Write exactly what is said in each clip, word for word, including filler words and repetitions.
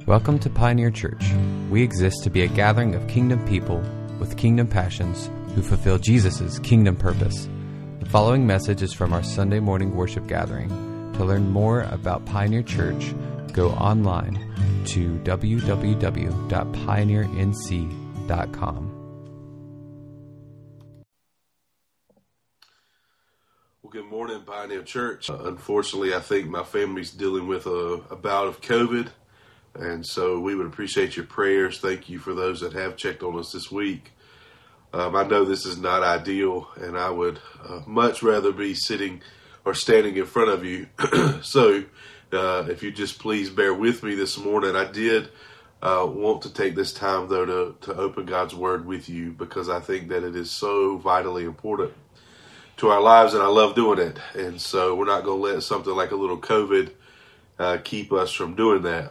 Welcome to Pioneer Church. We exist to be a gathering of kingdom people with kingdom passions who fulfill Jesus' kingdom purpose. The following message is from our Sunday morning worship gathering. To learn more about Pioneer Church, go online to w w w dot pioneer n c dot com. Well, good morning, Pioneer Church. Uh, unfortunately, I think my family's dealing with a, a bout of COVID, and so we would appreciate your prayers. Thank you for those that have checked on us this week. Um, I know this is not ideal, and I would uh, much rather be sitting or standing in front of you. so uh, if you just please bear with me this morning. I did uh, want to take this time, though, to, to open God's Word with you, because I think that it is so vitally important to our lives, and I love doing it. And so we're not going to let something like a little COVID uh, keep us from doing that.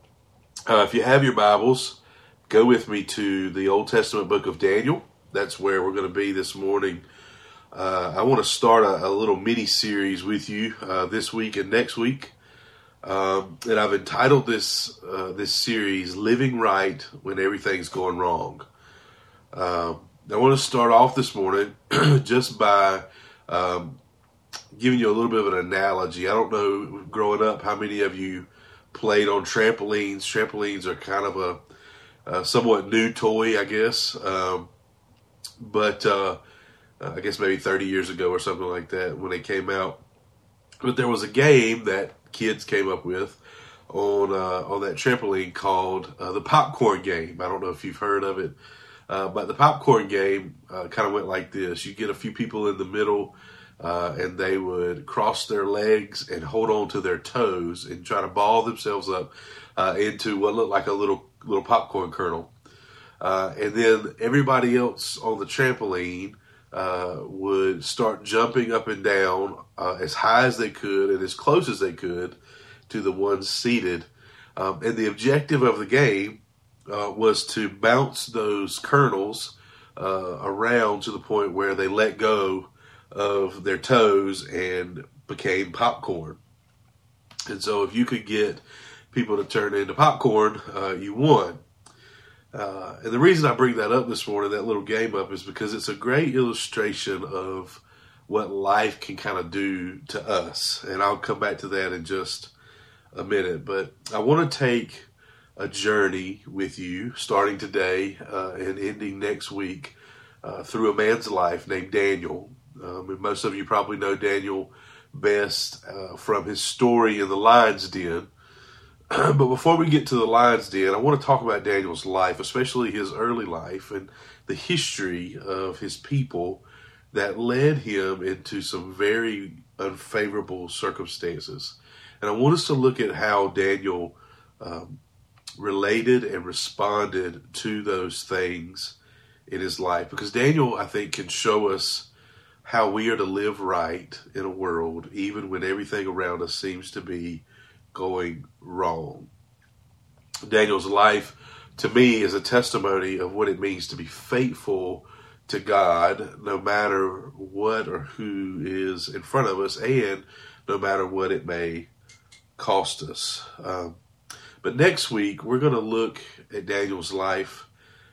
Uh, if you have your Bibles, go with me to the Old Testament book of Daniel. That's where we're going to be this morning. Uh, I want to start a, a little mini-series with you uh, this week and next week. Um, and I've entitled this uh, this series, Living Right When Everything's Going Wrong. Uh, I want to start off this morning just by um, giving you a little bit of an analogy. I don't know, growing up, how many of you played on trampolines. Trampolines are kind of a, a somewhat new toy, I guess. Um, but uh, I guess maybe thirty years ago or something like that when they came out. But there was a game that kids came up with on uh, on that trampoline called uh, the popcorn game. I don't know if you've heard of it. Uh, but the popcorn game uh, kind of went like this. You get a few people in the middle, uh, and they would cross their legs and hold on to their toes and try to ball themselves up uh, into what looked like a little little popcorn kernel. Uh, and then everybody else on the trampoline uh, would start jumping up and down uh, as high as they could and as close as they could to the ones seated. Um, and the objective of the game Uh, was to bounce those kernels uh, around to the point where they let go of their toes and became popcorn. And so if you could get people to turn into popcorn, uh, you won. Uh, and the reason I bring that up this morning, that little game up, is because it's a great illustration of what life can kind of do to us. And I'll come back to that in just a minute. But I want to take a journey with you starting today uh, and ending next week uh, through a man's life named Daniel. Um, and most of you probably know Daniel best uh, from his story in the lion's den. But before we get to the lion's den, I want to talk about Daniel's life, especially his early life and the history of his people that led him into some very unfavorable circumstances. And I want us to look at how Daniel um, related and responded to those things in his life. Because Daniel, I think, can show us how we are to live right in a world, even when everything around us seems to be going wrong. Daniel's life, to me, is a testimony of what it means to be faithful to God, no matter what or who is in front of us, and no matter what it may cost us. Um, But next week, we're going to look at Daniel's life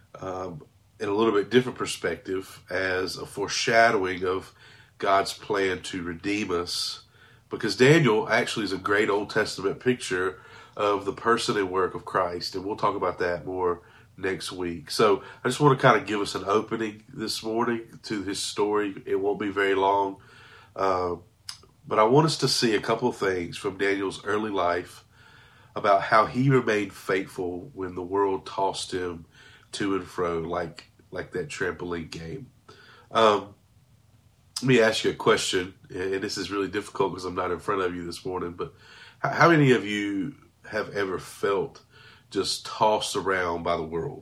um, in a little bit different perspective as a foreshadowing of God's plan to redeem us. Because Daniel actually is a great Old Testament picture of the person and work of Christ. And we'll talk about that more next week. So I just want to kind of give us an opening this morning to his story. It won't be very long. Uh, but I want us to see a couple of things from Daniel's early life about how he remained faithful when the world tossed him to and fro like like that trampoline game. Um, let me ask you a question, and this is really difficult because I'm not in front of you this morning, but how many of you have ever felt just tossed around by the world?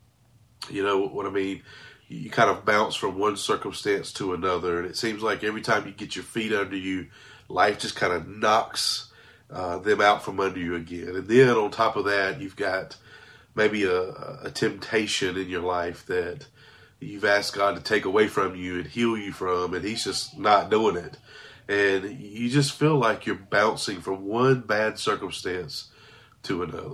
You know what I mean? You kind of bounce from one circumstance to another, and it seems like every time you get your feet under you, life just kind of knocks Uh, them out from under you again. And then on top of that, you've got maybe a, a temptation in your life that you've asked God to take away from you and heal you from, and he's just not doing it. And you just feel like you're bouncing from one bad circumstance to another.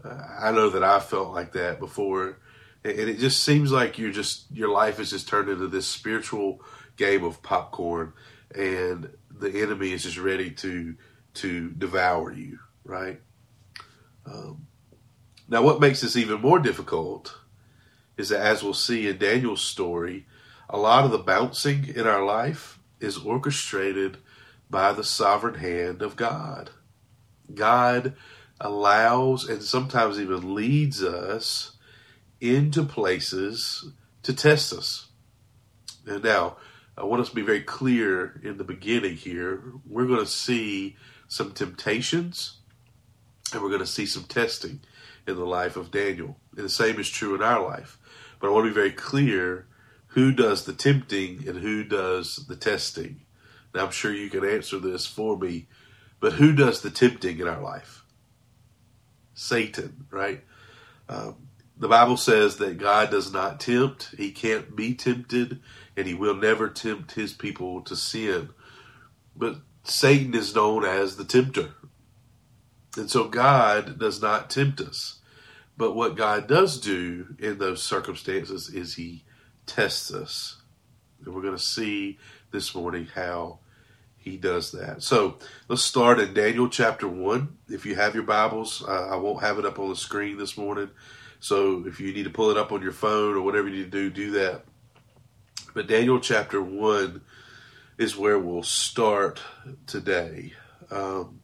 I know that I felt like that before, and it just seems like you're just your life is just turned into this spiritual game of popcorn, and the enemy is just ready to to devour you, right? Um, now, what makes this even more difficult is that, as we'll see in Daniel's story, a lot of the bouncing in our life is orchestrated by the sovereign hand of God. God allows and sometimes even leads us into places to test us. And now, I want us to be very clear in the beginning here. We're going to see some temptations and we're going to see some testing in the life of Daniel. And the same is true in our life. But I want to be very clear who does the tempting and who does the testing. Now, I'm sure you can answer this for me, but who does the tempting in our life? Satan, right? Um, the Bible says that God does not tempt. He can't be tempted, and he will never tempt his people to sin. But Satan is known as the tempter. And so God does not tempt us. But what God does do in those circumstances is he tests us. And we're going to see this morning how he does that. So let's start in Daniel chapter one. If you have your Bibles, uh, I won't have it up on the screen this morning. So if you need to pull it up on your phone or whatever you need to do, do that. But Daniel chapter one is where we'll start today. Um,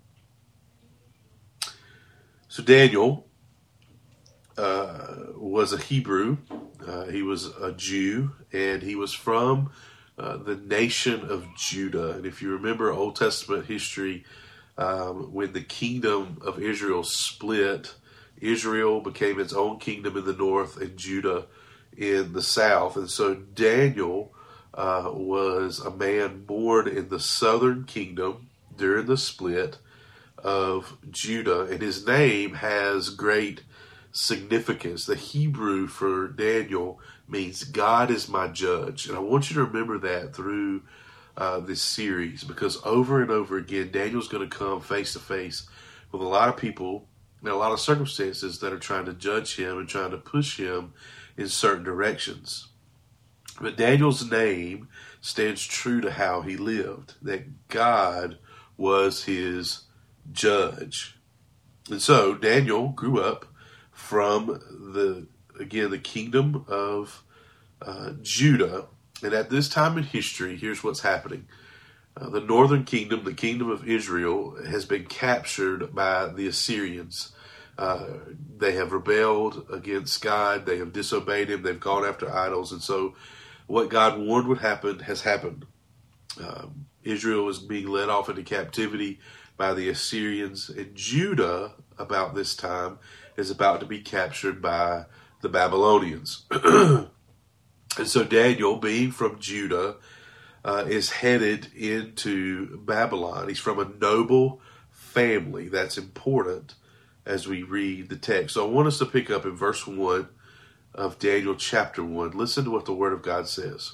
so Daniel uh, was a Hebrew. Uh, he was a Jew, and he was from uh, the nation of Judah. And if you remember Old Testament history, um, when the kingdom of Israel split, Israel became its own kingdom in the north and Judah in the south. And so Daniel uh, was a man born in the southern kingdom during the split of Judah. And his name has great significance. The Hebrew for Daniel means God is my judge. And I want you to remember that through uh, this series, because over and over again, Daniel's going to come face to face with a lot of people and a lot of circumstances that are trying to judge him and trying to push him in certain directions. But Daniel's name stands true to how he lived, that God was his judge. And so Daniel grew up from the, again, the kingdom of uh, Judah. And at this time in history, here's what's happening. Uh, the northern kingdom, the kingdom of Israel, has been captured by the Assyrians. Uh, they have rebelled against God. They have disobeyed him. They've gone after idols. And so what God warned would happen has happened. Um, Israel is being led off into captivity by the Assyrians. And Judah, about this time, is about to be captured by the Babylonians. And so Daniel, being from Judah, uh, is headed into Babylon. He's from a noble family. That's important as we read the text. So I want us to pick up in verse one of Daniel chapter one. Listen to what the Word of God says.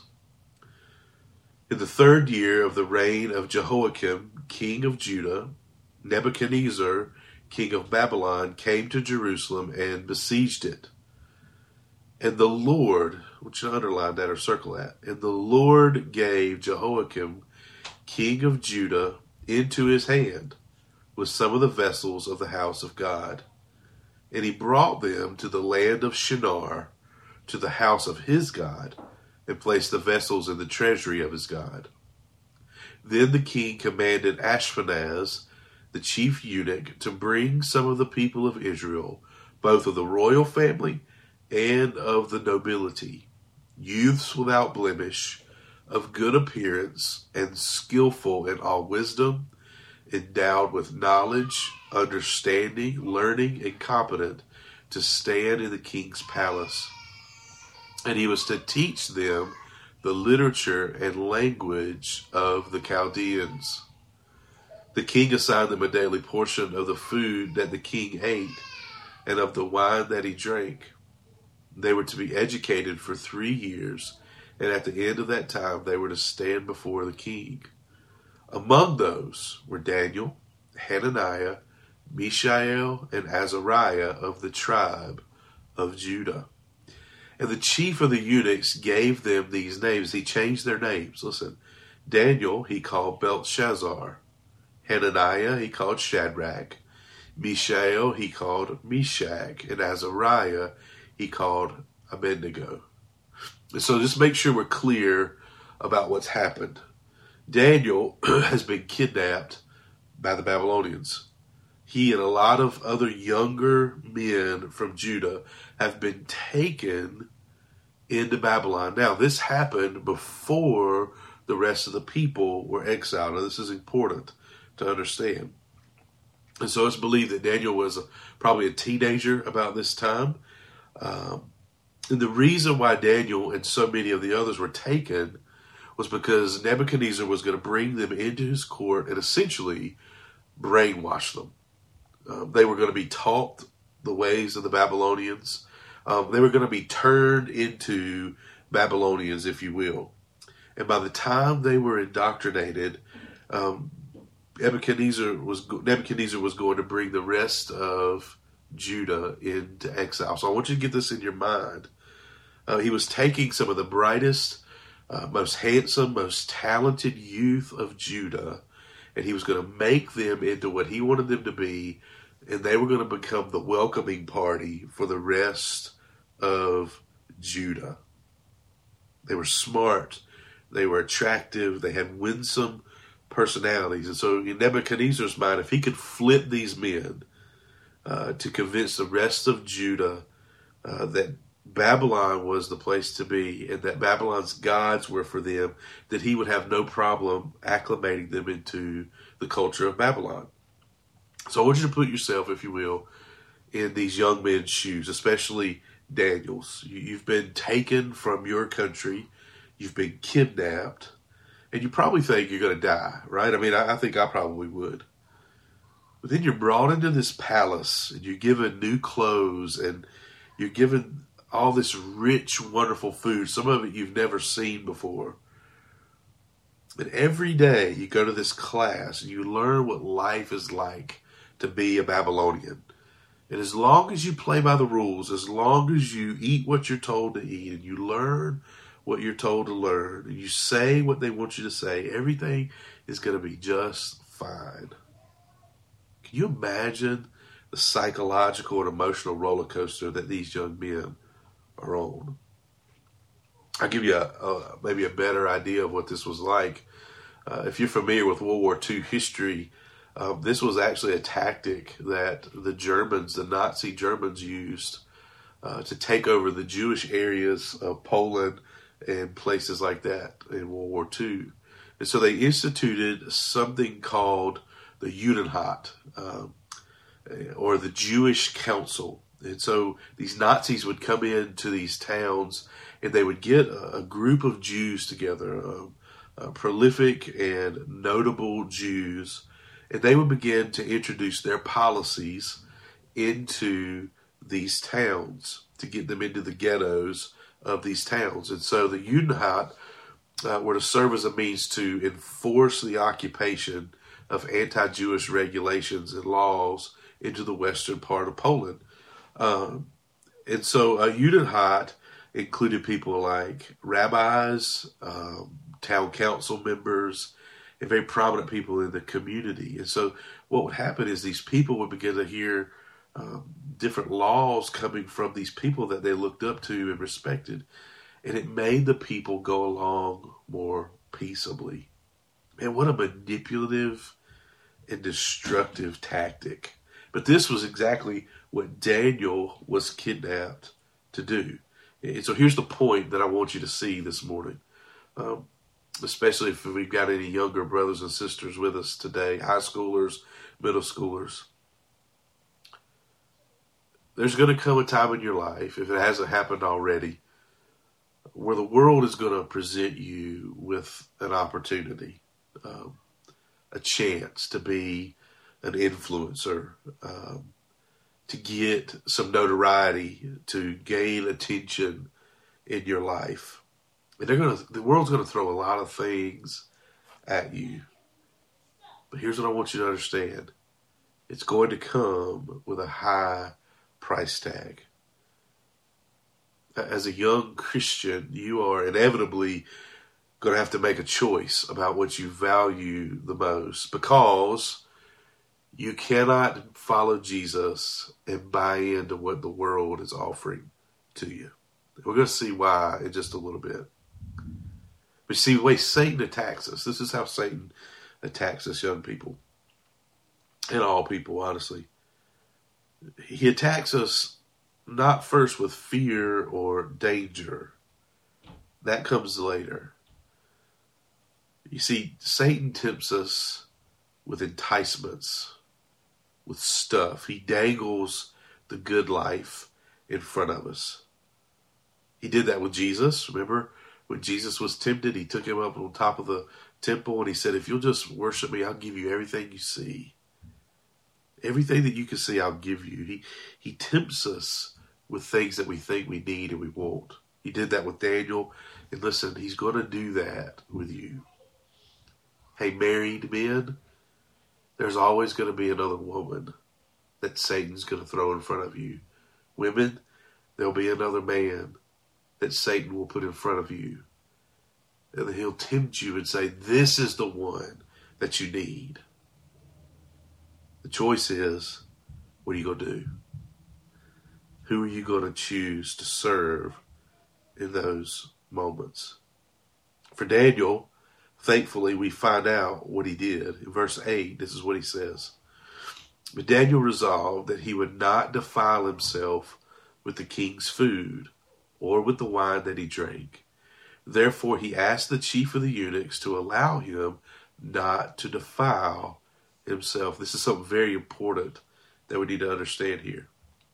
In the third year of the reign of Jehoiakim, king of Judah, Nebuchadnezzar, king of Babylon, came to Jerusalem and besieged it. And the Lord, which you underline that or circle that, and the Lord gave Jehoiakim, king of Judah, into his hand with some of the vessels of the house of God. And he brought them to the land of Shinar, to the house of his God, and placed the vessels in the treasury of his God. Then the king commanded Ashpenaz, the chief eunuch, to bring some of the people of Israel, both of the royal family and of the nobility, youths without blemish, of good appearance, and skillful in all wisdom, endowed with knowledge, understanding, learning, and competent to stand in the king's palace. And he was to teach them the literature and language of the Chaldeans. The king assigned them a daily portion of the food that the king ate and of the wine that he drank. They were to be educated for three years, and at the end of that time they were to stand before the king. Among those were Daniel, Hananiah, Mishael, and Azariah of the tribe of Judah. And the chief of the eunuchs gave them these names. He changed their names. Listen, Daniel he called Belshazzar. Hananiah he called Shadrach. Mishael he called Meshach. And Azariah he called Abednego. And so just make sure we're clear about what's happened. Daniel has been kidnapped by the Babylonians. He and a lot of other younger men from Judah have been taken into Babylon. Now, this happened before the rest of the people were exiled. Now, this is important to understand. And so it's believed that Daniel was a, probably a teenager about this time. Um, and the reason why Daniel and so many of the others were taken was because Nebuchadnezzar was going to bring them into his court and essentially brainwash them. Um, they were going to be taught the ways of the Babylonians. Um, they were going to be turned into Babylonians, if you will. And by the time they were indoctrinated, um, Nebuchadnezzar was Nebuchadnezzar was going to bring the rest of Judah into exile. So I want you to get this in your mind. Uh, he was taking some of the brightest, uh, most handsome, most talented youth of Judah, and he was going to make them into what he wanted them to be, and they were going to become the welcoming party for the rest of Judah. They were smart, they were attractive, they had winsome personalities. And so in Nebuchadnezzar's mind, if he could flip these men uh, to convince the rest of Judah uh, that Babylon was the place to be and that Babylon's gods were for them, that he would have no problem acclimating them into the culture of Babylon. So I want you to put yourself, if you will, in these young men's shoes, especially Daniel's. You've been taken from your country, you've been kidnapped, and you probably think you're going to die, right? I mean, I, I think I probably would. But then you're brought into this palace, and you're given new clothes, and you're given all this rich, wonderful food, some of it you've never seen before. And every day you go to this class, and you learn what life is like to be a Babylonian. And as long as you play by the rules, as long as you eat what you're told to eat, and you learn what you're told to learn, and you say what they want you to say, everything is going to be just fine. Can you imagine the psychological and emotional roller coaster that these young men are on? I'll give you a, a, maybe a better idea of what this was like. Uh, if you're familiar with World War Two history, um, this was actually a tactic that the Germans, the Nazi Germans, used uh, to take over the Jewish areas of Poland and places like that in World War Two. And so they instituted something called the Judenrat, um, or the Jewish Council. And so these Nazis would come into these towns, and they would get a, a group of Jews together, um, uh, prolific and notable Jews, and they would begin to introduce their policies into these towns to get them into the ghettos of these towns. And so the Judenrat uh, were to serve as a means to enforce the occupation of anti-Jewish regulations and laws into the western part of Poland. Um, and so a Judenrat included people like rabbis, um, town council members, and very prominent people in the community. And so what would happen is these people would begin to hear um, different laws coming from these people that they looked up to and respected. And it made the people go along more peaceably. Man, what a manipulative and destructive tactic. But this was exactly what Daniel was kidnapped to do. And so here's the point that I want you to see this morning, um, especially if we've got any younger brothers and sisters with us today, high schoolers, middle schoolers. There's going to come a time in your life, if it hasn't happened already, where the world is going to present you with an opportunity, um, a chance to be an influencer, um, to get some notoriety, to gain attention in your life. And they're going to, the world's going to throw a lot of things at you. But here's what I want you to understand. it's going to come with a high price tag. As a young Christian, you are inevitably going to have to make a choice about what you value the most, because you cannot follow Jesus and buy into what the world is offering to you. We're going to see why in just a little bit. But see, the way Satan attacks us, this is how Satan attacks us, young people, and all people, honestly. He attacks us not first with fear or danger. That comes later. You see, Satan tempts us with enticements, with stuff. He dangles the good life in front of us. He did that with Jesus. Remember, when Jesus was tempted, he took him up on top of the temple and he said, if you'll just worship me, I'll give you everything you see. Everything that you can see, I'll give you. He, he tempts us with things that we think we need and we want. He did that with Daniel. And listen, he's going to do that with you. Hey, married men, there's always going to be another woman that Satan's going to throw in front of you. Women, there'll be another man that Satan will put in front of you. And he'll tempt you and say, this is the one that you need. The choice is, what are you going to do? Who are you going to choose to serve in those moments? For Daniel, thankfully, we find out what he did. In verse eight, this is what he says. But Daniel resolved that he would not defile himself with the king's food or with the wine that he drank. Therefore, he asked the chief of the eunuchs to allow him not to defile himself. This is something very important that we need to understand here.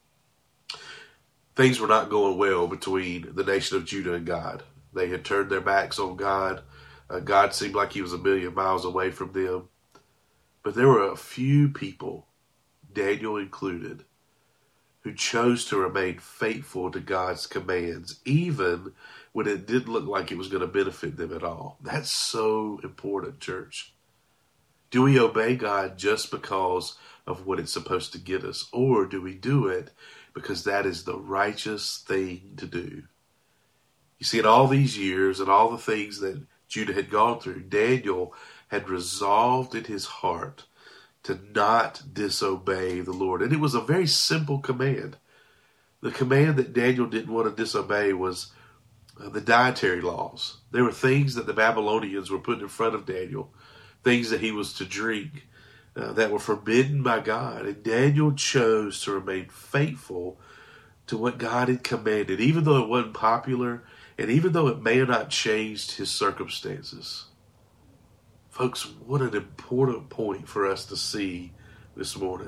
Things were not going well between the nation of Judah and God. They had turned their backs on God. Uh, God seemed like he was a million miles away from them. But there were a few people, Daniel included, who chose to remain faithful to God's commands, even when it didn't look like it was going to benefit them at all. That's so important, church. Do we obey God just because of what it's supposed to get us? Or do we do it because that is the righteous thing to do? You see, in all these years and all the things that Judah had gone through, Daniel had resolved in his heart to not disobey the Lord. And it was a very simple command. The command that Daniel didn't want to disobey was uh, the dietary laws. There were things that the Babylonians were putting in front of Daniel, things that he was to drink uh, that were forbidden by God. And Daniel chose to remain faithful to what God had commanded, even though it wasn't popular and even though it may have not changed his circumstances. Folks, what an important point for us to see this morning.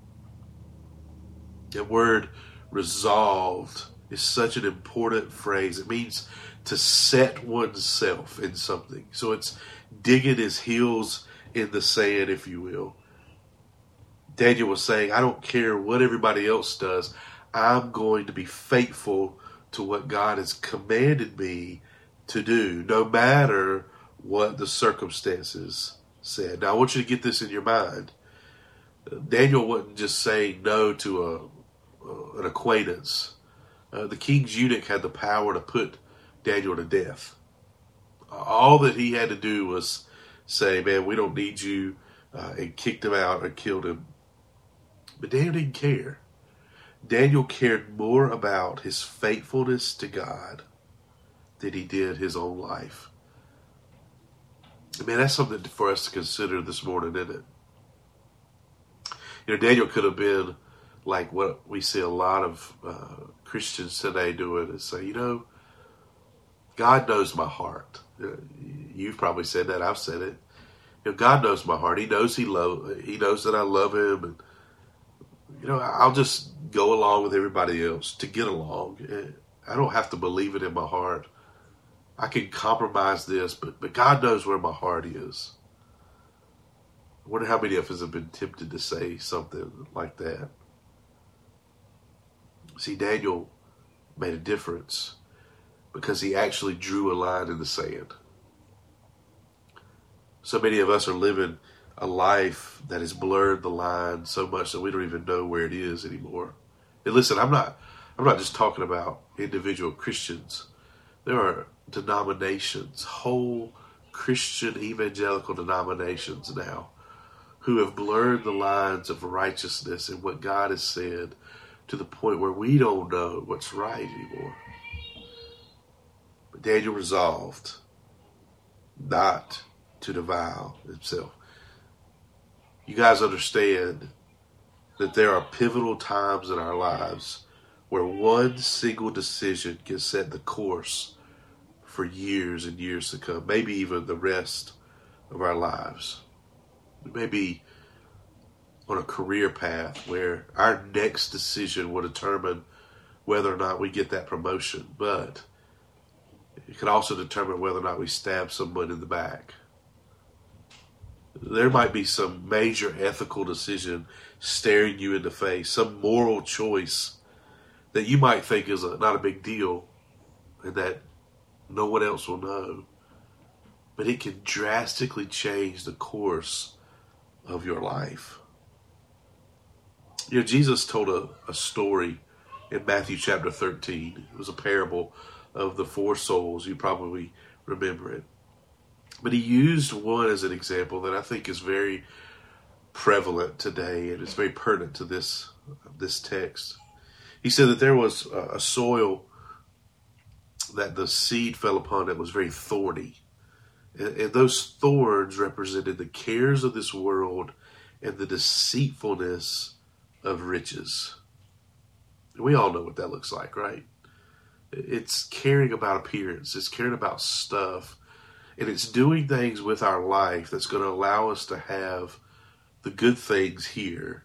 That word resolved is such an important phrase. It means to set oneself in something. So it's digging his heels in the sand, if you will. Daniel was saying, I don't care what everybody else does. I'm going to be faithful to what God has commanded me to do, no matter what the circumstances said. Now, I want you to get this in your mind. Daniel wasn't just saying no to a, uh, an acquaintance. Uh, the king's eunuch had the power to put Daniel to death. All that he had to do was say, man, we don't need you, uh, and kicked him out or killed him. But Daniel didn't care. Daniel cared more about his faithfulness to God than he did his own life. I mean, that's something for us to consider this morning, isn't it? You know, Daniel could have been like what we see a lot of uh, Christians today doing, is say, you know, God knows my heart. You've probably said that. I've said it. You know, God knows my heart. He knows he love. He knows that I love him, and you know, I'll just go along with everybody else to get along. I don't have to believe it in my heart. I can compromise this, but, but God knows where my heart is. I wonder how many of us have been tempted to say something like that. See, Daniel made a difference because he actually drew a line in the sand. So many of us are living a life that has blurred the line so much that we don't even know where it is anymore. And listen, I'm not I'm not just talking about individual Christians. There are denominations, whole Christian evangelical denominations now, who have blurred the lines of righteousness and what God has said to the point where we don't know what's right anymore. But Daniel resolved not to defile himself. You guys understand that there are pivotal times in our lives where one single decision can set the course for years and years to come, maybe even the rest of our lives. We may be on a career path where our next decision will determine whether or not we get that promotion, but it can also determine whether or not we stab someone in the back. There might be some major ethical decision staring you in the face, some moral choice that you might think is a, not a big deal and that no one else will know. But it can drastically change the course of your life. You know, Jesus told a, a story in Matthew chapter thirteen. It was a parable of the four souls. You probably remember it. But he used one as an example that I think is very prevalent today and is very pertinent to this, this text. He said that there was a, a soil that the seed fell upon that was very thorny. And, and those thorns represented the cares of this world and the deceitfulness of riches. And we all know what that looks like, right? It's caring about appearance. It's caring about stuff. And it's doing things with our life that's going to allow us to have the good things here,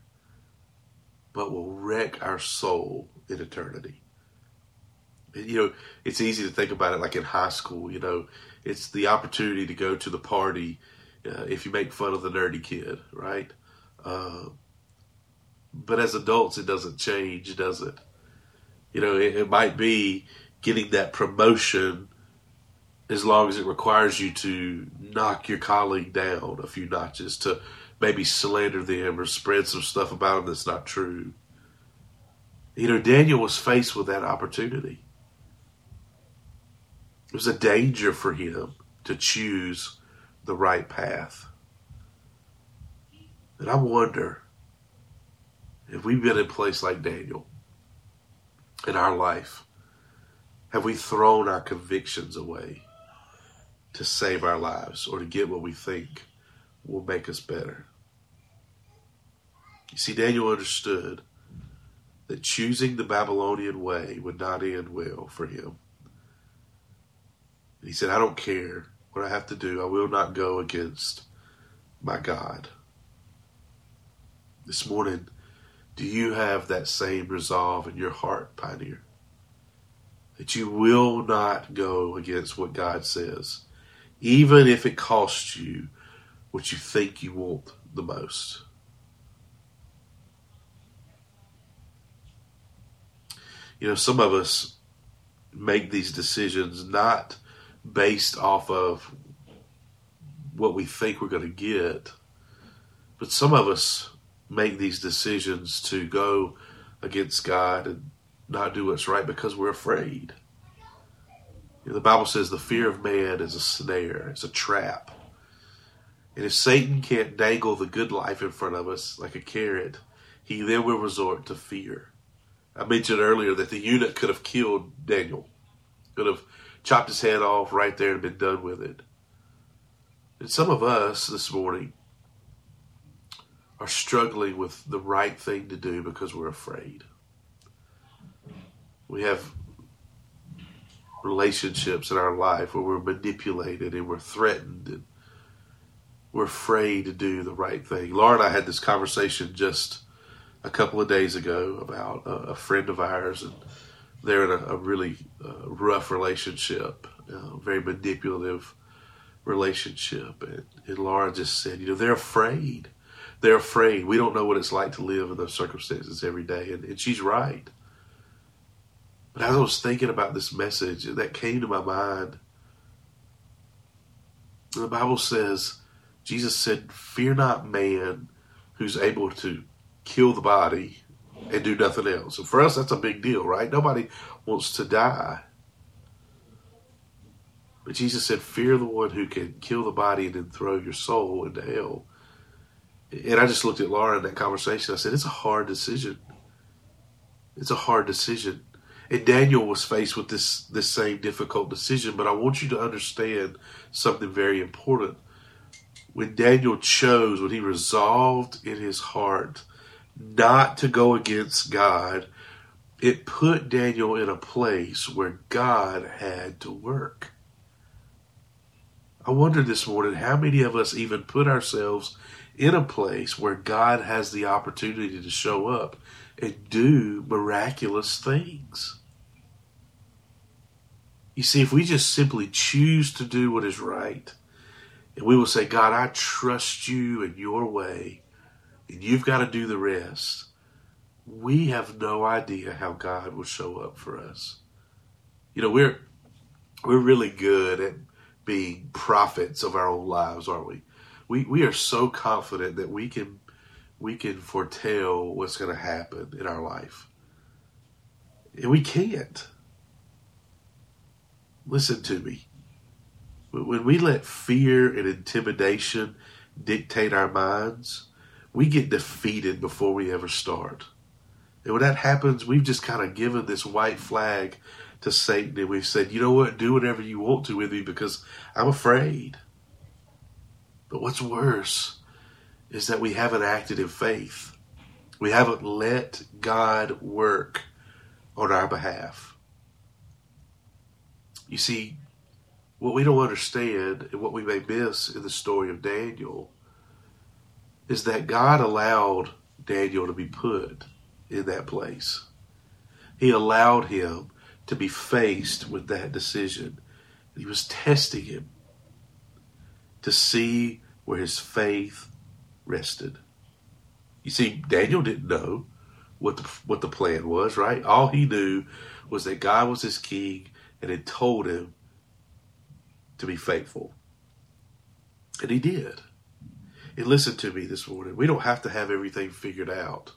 but will wreck our soul in eternity. And, you know, it's easy to think about it like in high school. You know, it's the opportunity to go to the party uh, if you make fun of the nerdy kid, right? Uh, but as adults, it doesn't change, does it? You know, it, it might be getting that promotion as long as it requires you to knock your colleague down a few notches, to maybe slander them or spread some stuff about them that's not true. You know, Daniel was faced with that opportunity. It was a danger for him to choose the right path. And I wonder if we've been in a place like Daniel in our life. Have we thrown our convictions away to save our lives or to get what we think will make us better? You see, Daniel understood that choosing the Babylonian way would not end well for him. He said, I don't care what I have to do. I will not go against my God. This morning, do you have that same resolve in your heart, Pioneer? That you will not go against what God says, even if it costs you what you think you want the most. You know, some of us make these decisions not based off of what we think we're going to get, but some of us make these decisions to go against God and not do what's right because we're afraid. You know, the Bible says the fear of man is a snare, it's a trap. And if Satan can't dangle the good life in front of us like a carrot, he then will resort to fear. I mentioned earlier that the eunuch could have killed Daniel, could have chopped his head off right there and been done with it. And some of us this morning are struggling with the right thing to do because we're afraid. We have relationships in our life where we're manipulated and we're threatened and we're afraid to do the right thing. Laura and I had this conversation just a couple of days ago about a, a friend of ours, and they're in a, a really uh, rough relationship, a very manipulative relationship. And, and Laura just said, you know, they're afraid. They're afraid. We don't know what it's like to live in those circumstances every day. And, and she's right. But as I was thinking about this message, that came to my mind. The Bible says Jesus said, fear not man who's able to kill the body and do nothing else. And for us, that's a big deal, right? Nobody wants to die. But Jesus said, fear the one who can kill the body and then throw your soul into hell. And I just looked at Laura in that conversation. I said, it's a hard decision. It's a hard decision. And Daniel was faced with this, this same difficult decision. But I want you to understand something very important. When Daniel chose, when he resolved in his heart not to go against God, it put Daniel in a place where God had to work. I wonder this morning, how many of us even put ourselves in a place where God has the opportunity to show up and do miraculous things? You see, if we just simply choose to do what is right, and we will say, God, I trust you in your way, and you've got to do the rest, we have no idea how God will show up for us. You know, we're we're really good at being prophets of our own lives, aren't we? We we are so confident that we can we can foretell what's going to happen in our life. And we can't. Listen to me. When we let fear and intimidation dictate our minds, we get defeated before we ever start. And when that happens, we've just kind of given this white flag to Satan, and we've said, you know what, do whatever you want to with me because I'm afraid. But what's worse is that we haven't acted in faith. We haven't let God work on our behalf. You see, what we don't understand and what we may miss in the story of Daniel is that God allowed Daniel to be put in that place. He allowed him to be faced with that decision. He was testing him to see where his faith rested. You see, Daniel didn't know what the, what the plan was, right? All he knew was that God was his king and had told him to be faithful. And he did. And listen to me this morning. We don't have to have everything figured out.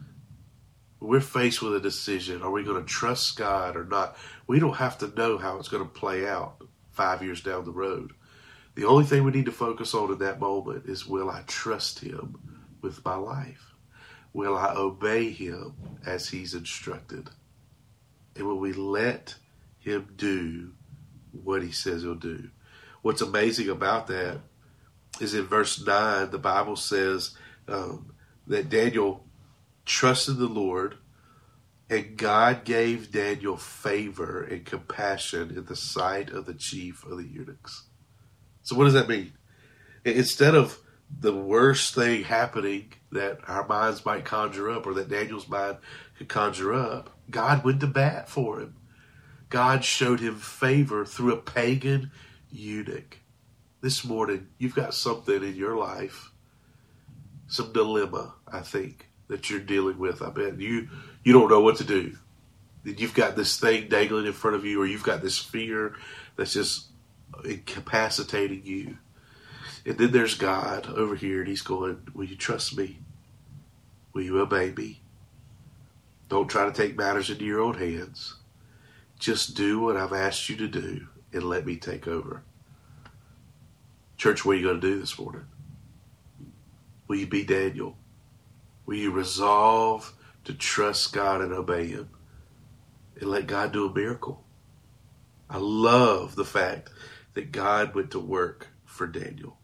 We're faced with a decision. Are we going to trust God or not? We don't have to know how it's going to play out five years down the road. The only thing we need to focus on in that moment is, will I trust him with my life? Will I obey him as he's instructed? And will we let him do what he says he'll do? What's amazing about that is in verse nine, the Bible says um, that Daniel trusted the Lord, and God gave Daniel favor and compassion in the sight of the chief of the eunuchs. So what does that mean? Instead of the worst thing happening that our minds might conjure up, or that Daniel's mind could conjure up, God went to bat for him. God showed him favor through a pagan eunuch. This morning, you've got something in your life, some dilemma, I think, that you're dealing with. I bet you you don't know what to do. You've got this thing dangling in front of you, or you've got this fear that's just incapacitating you. And then there's God over here, and he's going, will you trust me? Will you obey me? Don't try to take matters into your own hands. Just do what I've asked you to do and let me take over. Church, what are you going to do this morning? Will you be Daniel? Will you resolve to trust God and obey him and let God do a miracle? I love the fact that God went to work for Daniel.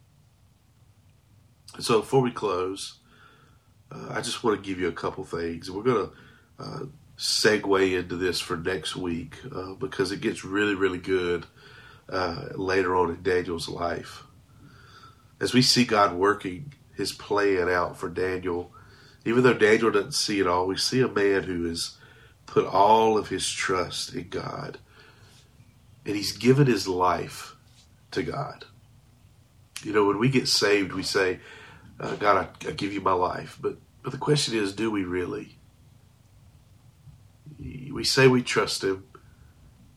So before we close, uh, I just want to give you a couple things. We're going to uh, segue into this for next week uh, because it gets really, really good uh, later on in Daniel's life. As we see God working his plan out for Daniel, even though Daniel doesn't see it all, we see a man who has put all of his trust in God. And he's given his life to God. You know, when we get saved, we say, uh, God, I, I give you my life. But, but the question is, do we really? We say we trust him.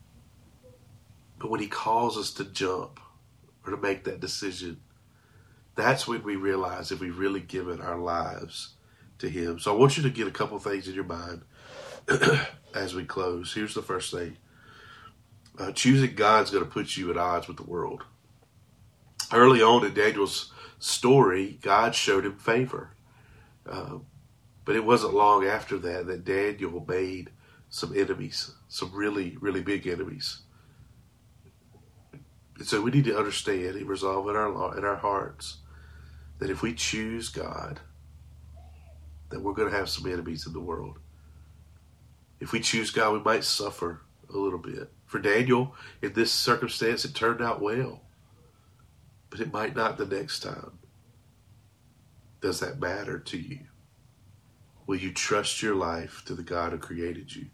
But when he calls us to jump or to make that decision, that's when we realize if we've really given our lives to him. So I want you to get a couple things in your mind as we close. Here's the first thing. Uh, choosing God's going to put you at odds with the world. Early on in Daniel's story, God showed him favor. Uh, but it wasn't long after that that Daniel made some enemies, some really, really big enemies. And so we need to understand and resolve in our in our hearts that if we choose God, that we're going to have some enemies in the world. If we choose God, we might suffer a little bit. For Daniel, in this circumstance, it turned out well. But it might not the next time. Does that matter to you? Will you trust your life to the God who created you?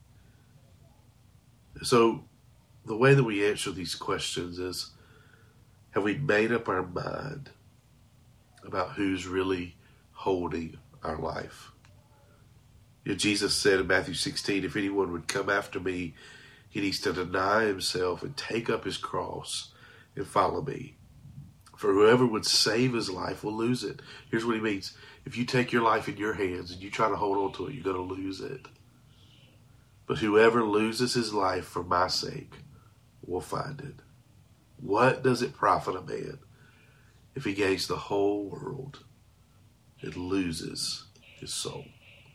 So, the way that we answer these questions is, have we made up our mind about who's really holding our life? You know, Jesus said in Matthew sixteen, if anyone would come after me, he needs to deny himself and take up his cross and follow me. For whoever would save his life will lose it. Here's what he means. If you take your life in your hands and you try to hold on to it, you're going to lose it. But whoever loses his life for my sake will find it. What does it profit a man if he gains the whole world and loses his soul?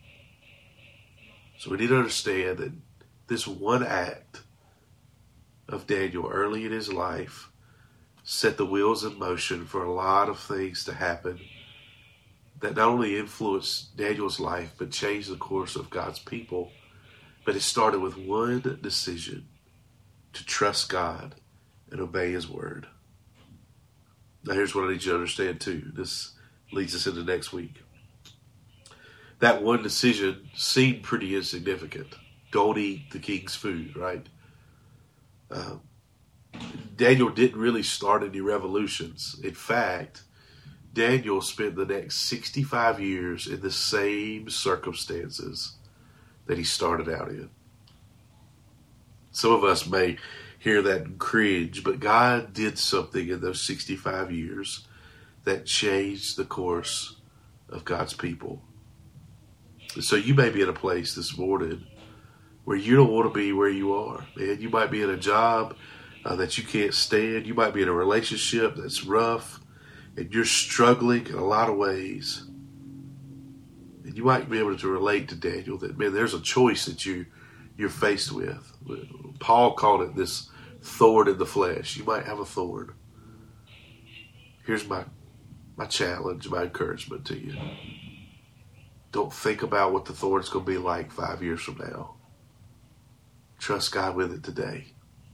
So we need to understand that this one act of Daniel early in his life set the wheels in motion for a lot of things to happen that not only influenced Daniel's life, but changed the course of God's people. But it started with one decision: to trust God and obey his word. Now here's what I need you to understand too. This leads us into next week. That one decision seemed pretty insignificant. Don't eat the king's food, right? Uh, Daniel didn't really start any revolutions. In fact, Daniel spent the next sixty-five years in the same circumstances that he started out in. Some of us may hear that and cringe, but God did something in those sixty-five years that changed the course of God's people. So you may be in a place this morning where you don't want to be where you are. Man, you might be in a job uh, that you can't stand. You might be in a relationship that's rough and you're struggling in a lot of ways. And you might be able to relate to Daniel that, man, there's a choice that you, you're faced with. Paul called it this thorn in the flesh. You might have a thorn. Here's my, my challenge, my encouragement to you. Don't think about what the thorn's going to be like five years from now. Trust God with it today.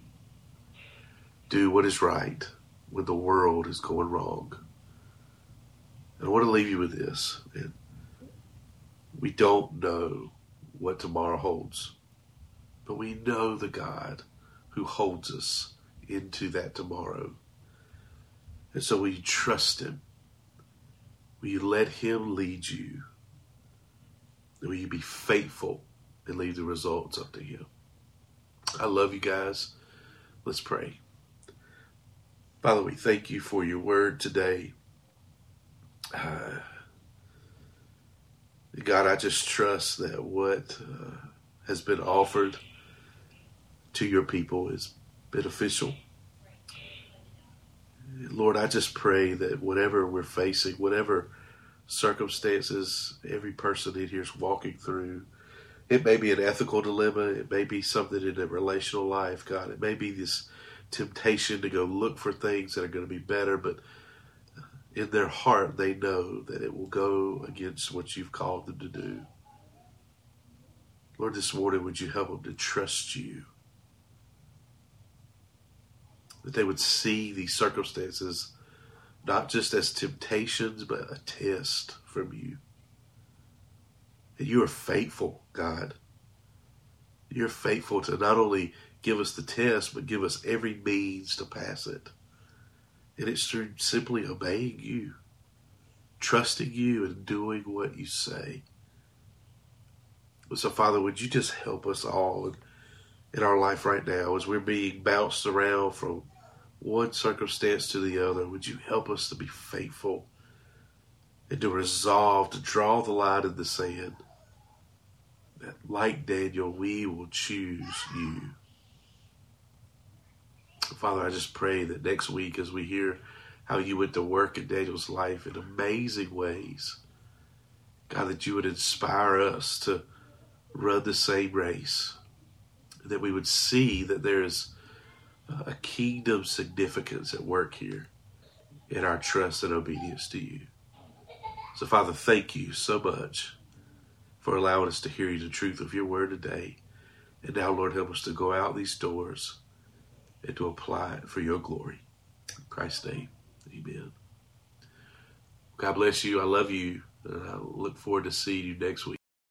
Do what is right when the world is going wrong. And I want to leave you with this. And we don't know what tomorrow holds, but we know the God who holds us into that tomorrow. And so will you trust him? Will you let him lead you? And will you be faithful and leave the results up to him? I love you guys. Let's pray. Father, we thank you for your word today. Uh, God, I just trust that what uh, has been offered to your people is beneficial. Lord, I just pray that whatever we're facing, whatever circumstances every person in here is walking through, it may be an ethical dilemma, it may be something in a relational life, God, it may be this temptation to go look for things that are going to be better, but in their heart they know that it will go against what you've called them to do. Lord, this morning would you help them to trust you, that they would see these circumstances not just as temptations, but a test from you. That you are faithful, God. You're faithful to not only give us the test, but give us every means to pass it. And it's through simply obeying you, trusting you, and doing what you say. So, Father, would you just help us all in, in our life right now as we're being bounced around from one circumstance to the other? Would you help us to be faithful and to resolve to draw the line in the sand. That, like Daniel, we will choose you. Father, I just pray that next week as we hear how you went to work in Daniel's life in amazing ways, God, that you would inspire us to run the same race, that we would see that there is a kingdom significance at work here in our trust and obedience to you. So, Father, thank you so much for allowing us to hear you the truth of your word today. And now, Lord, help us to go out these doors and to apply it for your glory. In Christ's name, amen. God bless you. I love you. And I look forward to seeing you next week.